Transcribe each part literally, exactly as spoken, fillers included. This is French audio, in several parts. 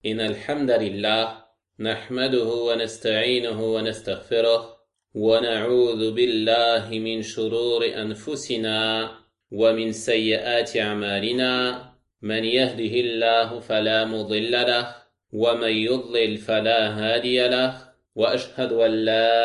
إن الحمد لله نحمده ونستعينه ونستغفره ونعوذ بالله من شرور أنفسنا ومن سيئات أعمالنا من يهده الله فلا مضل له ومن يضلل فلا هادي له وأشهد أن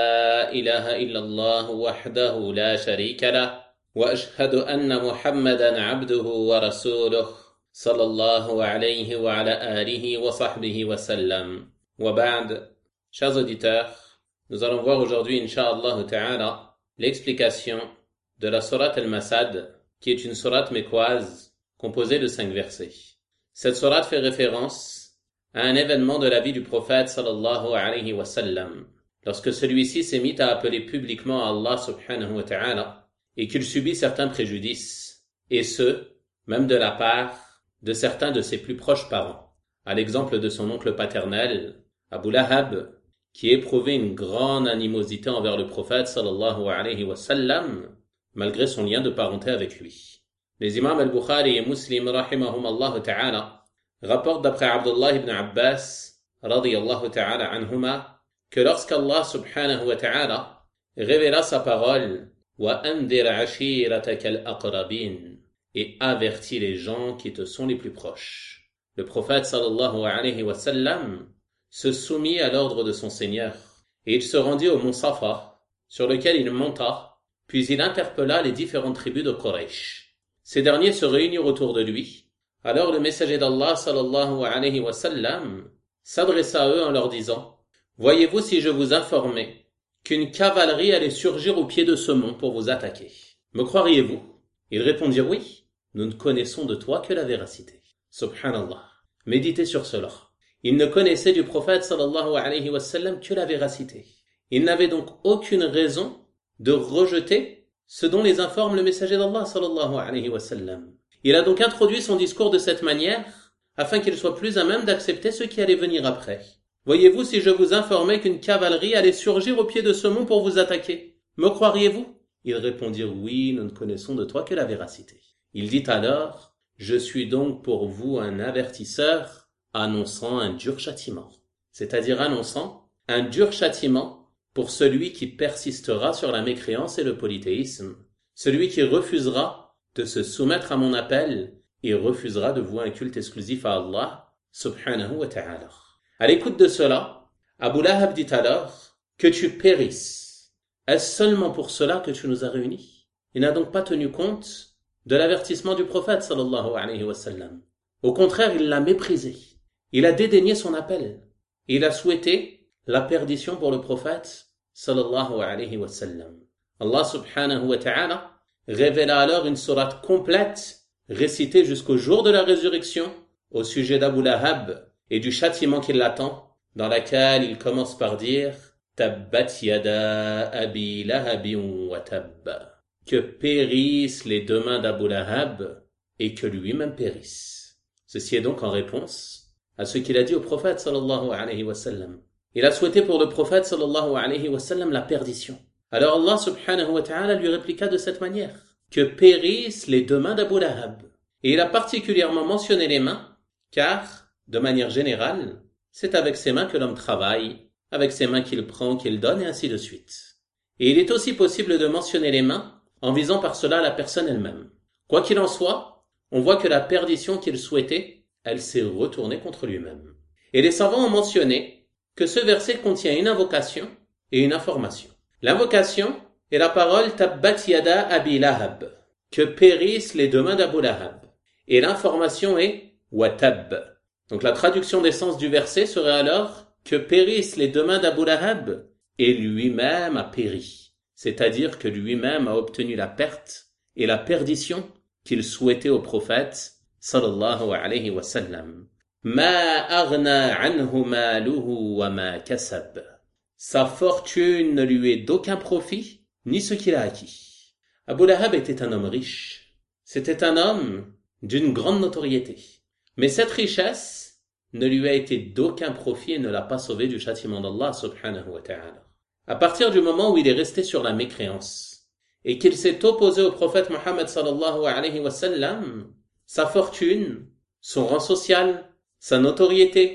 لا إله إلا الله وحده لا شريك له وأشهد أن محمدا عبده ورسوله صلى الله عليه وعلى آله وصحبه وسلم. وبعد, chers auditeurs, nous allons voir aujourd'hui, incha'Allah ta'ala, l'explication de la sourate Al-Masad, qui est une sourate mécoise composée de cinq versets. Cette sourate fait référence à un événement de la vie du prophète sallallahu alayhi wa sallam, lorsque celui-ci s'est mis à appeler publiquement Allah subhanahu wa ta'ala et qu'il subit certains préjudices, et ce, même de la part de certains de ses plus proches parents, à l'exemple de son oncle paternel, Abu Lahab, qui éprouvait une grande animosité envers le prophète sallallahu alayhi wa sallam, malgré son lien de parenté avec lui. Les imams al-Bukhari et Muslim, rahimahum Allah ta'ala, rapportent d'après Abdullah ibn Abbas, radiyallahu ta'ala anhuma, que lorsqu'Allah subhanahu wa ta'ala révéla sa parole, wa andir ashiratak al-aqrabin, et avertis les gens qui te sont les plus proches. Le prophète sallallahu alayhi wa sallam se soumit à l'ordre de son Seigneur, et il se rendit au mont Safa, sur lequel il monta, puis il interpella les différentes tribus de Quraysh. Ces derniers se réunirent autour de lui. Alors le messager d'Allah sallallahu alayhi wa sallam s'adressa à eux en leur disant: « Voyez-vous si je vous informais qu'une cavalerie allait surgir au pied de ce mont pour vous attaquer? Me croiriez-vous » Ils répondirent: « Oui, nous ne connaissons de toi que la véracité. » Subhanallah. Méditez sur cela. Ils ne connaissaient du prophète sallallahu alayhi wa sallam que la véracité. Ils n'avaient donc aucune raison de rejeter ce dont les informe le messager d'Allah sallallahu alayhi wa sallam. Il a donc introduit son discours de cette manière afin qu'il soit plus à même d'accepter ce qui allait venir après. Voyez-vous si je vous informais qu'une cavalerie allait surgir au pied de ce mont pour vous attaquer? Me croiriez-vous? Ils répondirent: « Oui, nous ne connaissons de toi que la véracité. » Il dit alors: « Je suis donc pour vous un avertisseur annonçant un dur châtiment. » C'est-à-dire annonçant un dur châtiment pour celui qui persistera sur la mécréance et le polythéisme, celui qui refusera de se soumettre à mon appel et refusera de vouer un culte exclusif à Allah subhanahu wa ta'ala. À l'écoute de cela, Abu Lahab dit alors: « Que tu périsses. Est-ce seulement pour cela que tu nous as réunis? » Il n'a donc pas tenu compte de l'avertissement du prophète sallallahu alayhi wa sallam. Au contraire, il l'a méprisé. Il a dédaigné son appel. Il a souhaité la perdition pour le prophète sallallahu alayhi wa sallam. Allah subhanahu wa ta'ala révéla alors une sourate complète récitée jusqu'au jour de la résurrection au sujet d'Abu Lahab et du châtiment qui l'attend, dans laquelle il commence par dire: Tabbat yada abi lahabin wa tabba. Que périssent les deux mains d'Abu Lahab et que lui-même périsse. Ceci est donc en réponse à ce qu'il a dit au prophète sallallahu alayhi wa sallam. Il a souhaité pour le prophète sallallahu alayhi wa sallam la perdition. Alors Allah subhanahu wa ta'ala lui répliqua de cette manière: que périssent les deux mains d'Abu Lahab. Et il a particulièrement mentionné les mains, car, de manière générale, c'est avec ses mains que l'homme travaille, avec ses mains qu'il prend, qu'il donne, et ainsi de suite. Et il est aussi possible de mentionner les mains en visant par cela la personne elle-même. Quoi qu'il en soit, on voit que la perdition qu'il souhaitait, elle s'est retournée contre lui-même. Et les savants ont mentionné que ce verset contient une invocation et une information. L'invocation est la parole Tabbat yada abi lahab, que périssent les deux mains d'Abu Lahab. Et l'information est Watab. Donc la traduction des sens du verset serait alors que périssent les deux mains d'Abu Lahab et lui-même a péri. C'est-à-dire que lui-même a obtenu la perte et la perdition qu'il souhaitait au prophète sallallahu alayhi wa sallam. Ma aghna anhu maluhu wa ma kasab. Sa fortune ne lui est d'aucun profit, ni ce qu'il a acquis. Abu Lahab était un homme riche. C'était un homme d'une grande notoriété. Mais cette richesse ne lui a été d'aucun profit et ne l'a pas sauvé du châtiment d'Allah subhanahu wa ta'ala. À partir du moment où il est resté sur la mécréance et qu'il s'est opposé au prophète Mohammed sallallahu alayhi wa sallam, sa fortune, son rang social, sa notoriété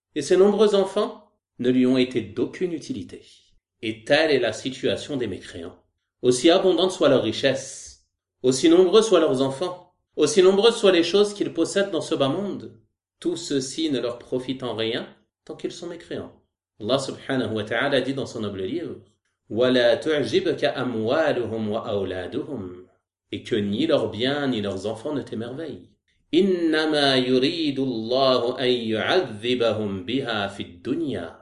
et ses nombreux enfants ne lui ont été d'aucune utilité. Et telle est la situation des mécréants. Aussi abondante soit leur richesse, aussi nombreux soient leurs enfants, aussi nombreuses soient les choses qu'ils possèdent dans ce bas monde, tout ceci ne leur profite en rien tant qu'ils sont mécréants. Allah subhanahu wa ta'ala dit dans son noble livre وَلَا تُعْجِبْكَ أَمْوَالُهُمْ وَأَوْلَادُهُمْ et que ni leurs biens ni leurs enfants ne t'émerveillent. إِنَّمَا يُرِيدُ اللَّهُ أَن يُعَذِّبَهُمْ بِهَا فِي الدُّنْيَا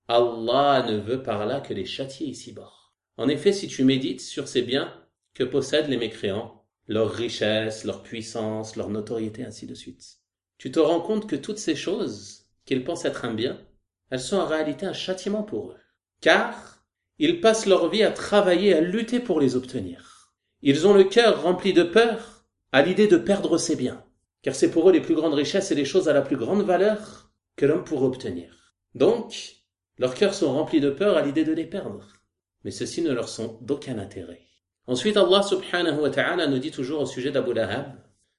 Allah ne veut par là que les châtier ici-bas. En effet, si tu médites sur ces biens que possèdent les mécréants, leur richesse, leur puissance, leur notoriété, ainsi de suite, tu te rends compte que toutes ces choses qu'ils pensent être un bien, elles sont en réalité un châtiment pour eux. Car ils passent leur vie à travailler, à lutter pour les obtenir. Ils ont le cœur rempli de peur à l'idée de perdre ces biens. Car c'est pour eux les plus grandes richesses et les choses à la plus grande valeur que l'homme pourrait obtenir. Donc, leurs cœurs sont remplis de peur à l'idée de les perdre. Mais ceux-ci ne leur sont d'aucun intérêt. Ensuite, Allah subhanahu wa ta'ala nous dit toujours au sujet d'Abu Lahab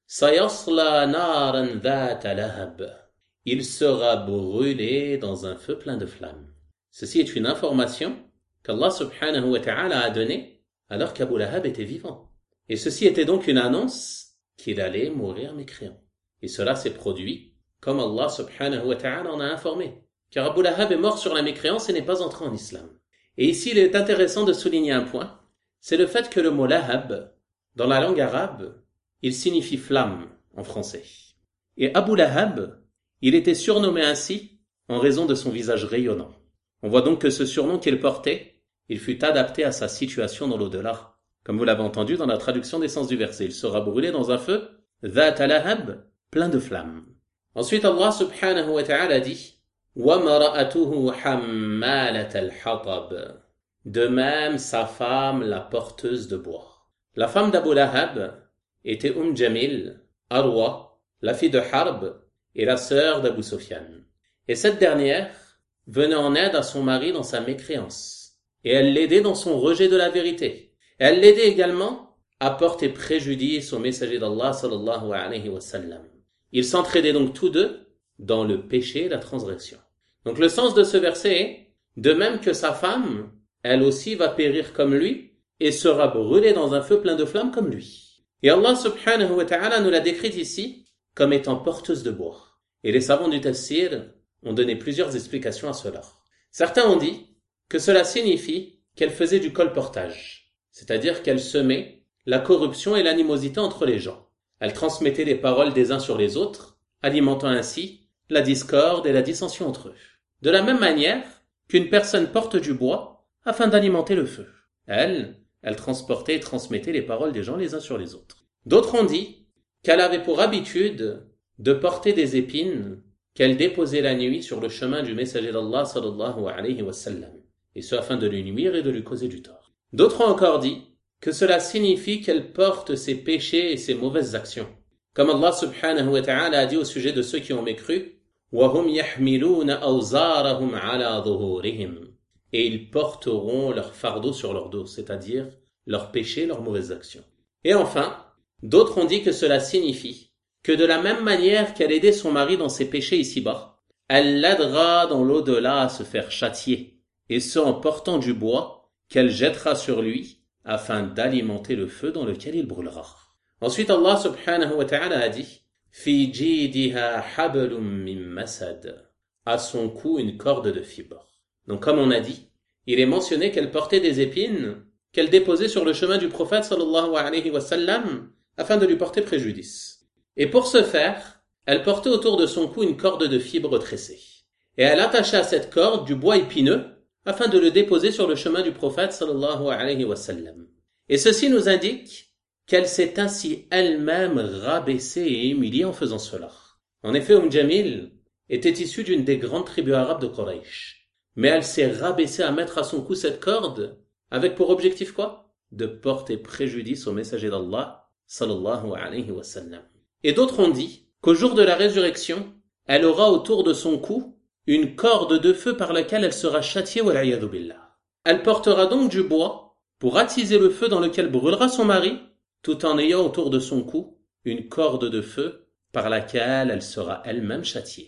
Sayasla naran dhata lahab. Il sera brûlé dans un feu plein de flammes. Ceci est une information qu'Allah subhanahu wa ta'ala a donnée alors qu'Abu Lahab était vivant. Et ceci était donc une annonce qu'il allait mourir mécréant. Et cela s'est produit comme Allah subhanahu wa ta'ala en a informé. Car Abu Lahab est mort sur la mécréance et n'est pas entré en islam. Et ici, il est intéressant de souligner un point, c'est le fait que le mot lahab, dans la langue arabe, il signifie flamme en français. Et Abu Lahab, il était surnommé ainsi en raison de son visage rayonnant. On voit donc que ce surnom qu'il portait, il fut adapté à sa situation dans l'au-delà. Comme vous l'avez entendu dans la traduction des sens du verset, il sera brûlé dans un feu, dhata lahab, plein de flammes. Ensuite, Allah subhanahu wa ta'ala dit وَمَرَأَتُهُ حَمَّالَةَ الْحَطَبِ. De même, sa femme, la porteuse de bois. La femme d'Abu Lahab était Umm Jamil, Arwa, la fille de Harb et la sœur d'Abu Sufyan. Et cette dernière venait en aide à son mari dans sa mécréance. Et elle l'aidait dans son rejet de la vérité. Et elle l'aidait également à porter préjudice au messager d'Allah sallallahu alayhi wa sallam. Ils s'entraidaient donc tous deux dans le péché et la transgression. Donc le sens de ce verset est, de même que sa femme, elle aussi va périr comme lui et sera brûlée dans un feu plein de flammes comme lui. Et Allah subhanahu wa ta'ala nous l'a décrite ici comme étant porteuse de bois. Et les savants du tafsir ont donné plusieurs explications à cela. Certains ont dit que cela signifie qu'elle faisait du colportage, c'est-à-dire qu'elle semait la corruption et l'animosité entre les gens. Elle transmettait les paroles des uns sur les autres, alimentant ainsi la discorde et la dissension entre eux. De la même manière qu'une personne porte du bois afin d'alimenter le feu. Elle, elle transportait et transmettait les paroles des gens les uns sur les autres. D'autres ont dit qu'elle avait pour habitude de porter des épines qu'elle déposait la nuit sur le chemin du messager d'Allah sallallahu alayhi wa sallam, et ce afin de lui nuire et de lui causer du tort. D'autres ont encore dit que cela signifie qu'elle porte ses péchés et ses mauvaises actions. Comme Allah subhanahu wa ta'ala a dit au sujet de ceux qui ont mécru, وَهُمْ يَحْمِلُونَ أَوْزَارَهُمْ عَلَى ظُهُورِهِمْ. Et ils porteront leur fardeau sur leur dos, c'est-à-dire leurs péchés, leurs mauvaises actions. Et enfin, d'autres ont dit que cela signifie que de la même manière qu'elle aidait son mari dans ses péchés ici-bas, elle l'aidera dans l'au-delà à se faire châtier, et ce en portant du bois qu'elle jettera sur lui afin d'alimenter le feu dans lequel il brûlera. Ensuite, Allah subhanahu wa ta'ala a dit Fi jidiha hablum min masad. À son cou une corde de fibres. Donc comme on a dit, il est mentionné qu'elle portait des épines qu'elle déposait sur le chemin du prophète sallallahu alayhi wa sallam afin de lui porter préjudice. Et pour ce faire, elle portait autour de son cou une corde de fibres tressée. Et elle attachait à cette corde du bois épineux afin de le déposer sur le chemin du prophète sallallahu alayhi wa sallam. Et ceci nous indique qu'elle s'est ainsi elle-même rabaissée et humiliée en faisant cela. En effet, Umm Jamil était issue d'une des grandes tribus arabes de Quraysh. Mais elle s'est rabaissée à mettre à son cou cette corde, avec pour objectif quoi? De porter préjudice au messager d'Allah, sallallahu alayhi wa sallam. Et d'autres ont dit qu'au jour de la résurrection, elle aura autour de son cou une corde de feu par laquelle elle sera châtiée, wal'iyadhu billah. Elle portera donc du bois pour attiser le feu dans lequel brûlera son mari, tout en ayant autour de son cou une corde de feu par laquelle elle sera elle-même châtiée.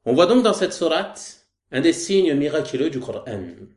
On voit donc dans cette sourate un des signes miraculeux du Coran.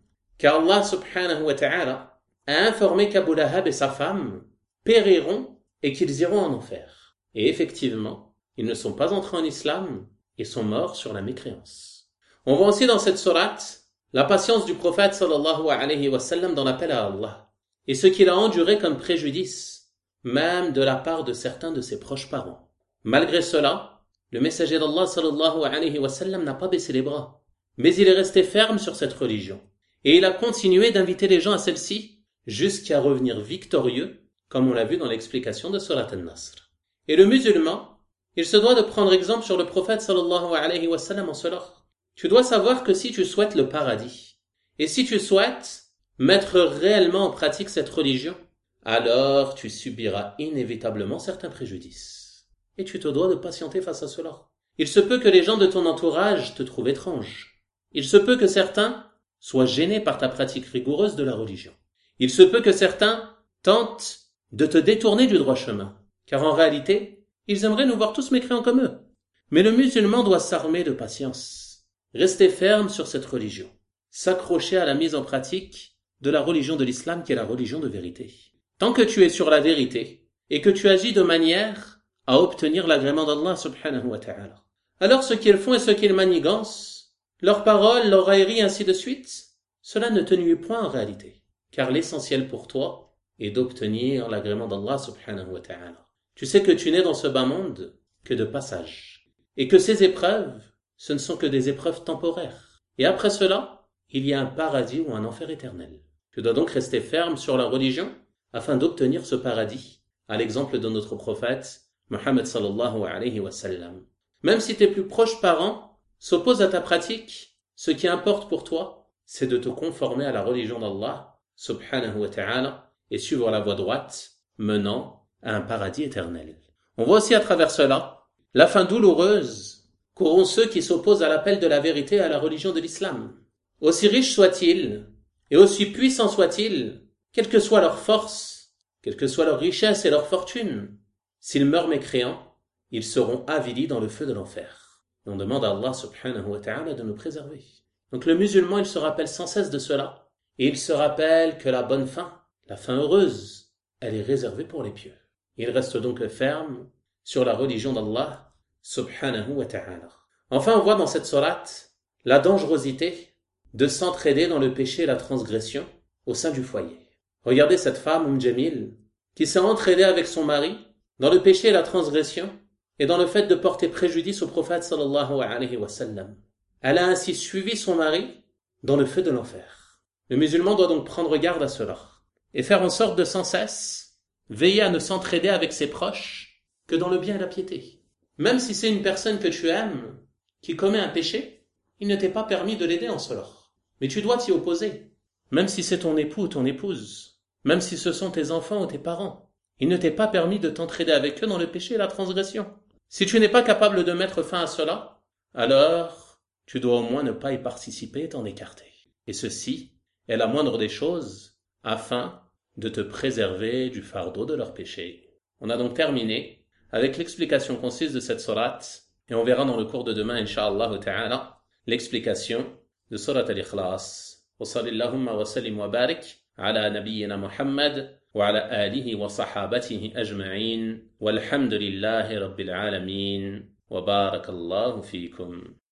Car Allah subhanahu wa ta'ala a informé qu'Abu Lahab et sa femme périront et qu'ils iront en enfer. Et effectivement, ils ne sont pas entrés en islam et sont morts sur la mécréance. On voit aussi dans cette sourate la patience du prophète sallallahu alayhi wa sallam dans l'appel à Allah et ce qu'il a enduré comme préjudice, même de la part de certains de ses proches parents. Malgré cela, le messager d'Allah sallallahu alayhi wa sallam n'a pas baissé les bras, mais il est resté ferme sur cette religion et il a continué d'inviter les gens à celle-ci jusqu'à revenir victorieux, comme on l'a vu dans l'explication de Surat An-Nasr. Et le musulman, il se doit de prendre exemple sur le prophète sallallahu alayhi wa sallam en cela. Tu dois savoir que si tu souhaites le paradis, et si tu souhaites mettre réellement en pratique cette religion, alors tu subiras inévitablement certains préjudices. Et tu te dois de patienter face à cela. Il se peut que les gens de ton entourage te trouvent étrange. Il se peut que certains soient gênés par ta pratique rigoureuse de la religion. Il se peut que certains tentent de te détourner du droit chemin, car en réalité, ils aimeraient nous voir tous mécréants comme eux. Mais le musulman doit s'armer de patience. Rester ferme sur cette religion, s'accrocher à la mise en pratique de la religion de l'islam qui est la religion de vérité. Tant que tu es sur la vérité et que tu agis de manière à obtenir l'agrément d'Allah subhanahu wa ta'ala, alors ce qu'ils font et ce qu'ils manigancent, leurs paroles, leurs railleries, ainsi de suite, cela ne te nuit point en réalité, car l'essentiel pour toi est d'obtenir l'agrément d'Allah subhanahu wa ta'ala. Tu sais que tu n'es dans ce bas monde que de passage, et que ces épreuves, ce ne sont que des épreuves temporaires. Et après cela, il y a un paradis ou un enfer éternel. Tu dois donc rester ferme sur la religion afin d'obtenir ce paradis, à l'exemple de notre prophète, Muhammad sallallahu alayhi wa sallam. Même si tes plus proches parents s'opposent à ta pratique, ce qui importe pour toi, c'est de te conformer à la religion d'Allah, subhanahu wa ta'ala, et suivre la voie droite, menant à un paradis éternel. On voit aussi à travers cela la fin douloureuse qu'auront ceux qui s'opposent à l'appel de la vérité et à la religion de l'islam. Aussi riches soient-ils, et aussi puissants soient-ils, quelle que soit leur force, quelle que soit leur richesse et leur fortune, s'ils meurent mécréants, ils seront avilis dans le feu de l'enfer. Et on demande à Allah subhanahu wa ta'ala de nous préserver. Donc le musulman, il se rappelle sans cesse de cela, et il se rappelle que la bonne fin, la fin heureuse, elle est réservée pour les pieux. Il reste donc ferme sur la religion d'Allah subhanahu wa ta'ala. Enfin, on voit dans cette sourate la dangerosité de s'entraider dans le péché et la transgression au sein du foyer. Regardez cette femme, Umm Jamil, qui s'est entraidée avec son mari dans le péché et la transgression et dans le fait de porter préjudice au prophète sallallahu alayhi wa sallam. Elle a ainsi suivi son mari dans le feu de l'enfer. Le musulman doit donc prendre garde à cela et faire en sorte de sans cesse veiller à ne s'entraider avec ses proches que dans le bien et la piété. Même si c'est une personne que tu aimes, qui commet un péché, il ne t'est pas permis de l'aider en cela. Mais tu dois t'y opposer. Même si c'est ton époux ou ton épouse, même si ce sont tes enfants ou tes parents, il ne t'est pas permis de t'entraider avec eux dans le péché et la transgression. Si tu n'es pas capable de mettre fin à cela, alors tu dois au moins ne pas y participer et t'en écarter. Et ceci est la moindre des choses afin de te préserver du fardeau de leurs péchés. On a donc terminé avec l'explication concise de cette sourate, et on verra dans le cours de demain, incha'Allah ta'ala, l'explication de sourate al-Ikhlas. Wa sallallahu wa sallim wa barik ala nabiyyina Muhammad wa ala alihi wa sahabatihi ajma'in walhamdulillahi rabbil alamin wa barakallahu fikum.